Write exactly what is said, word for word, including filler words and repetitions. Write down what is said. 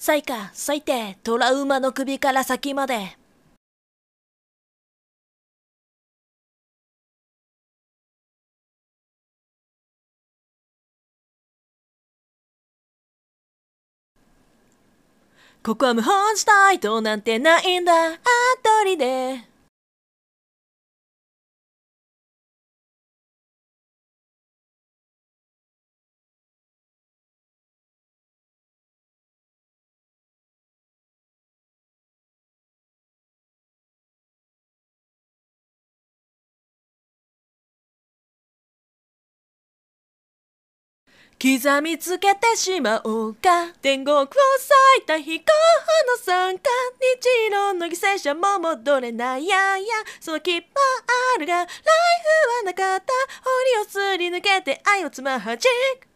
最下、最低、トラウマの首から先まで。ここは無本地帯となんてないんだ、あとりで。刻みつけてしまおうか、天国を咲いた飛行の参加、日露の犠牲者も戻れないやや、その気はあるがライフはなかった、檻をすり抜けて愛をつまはじく。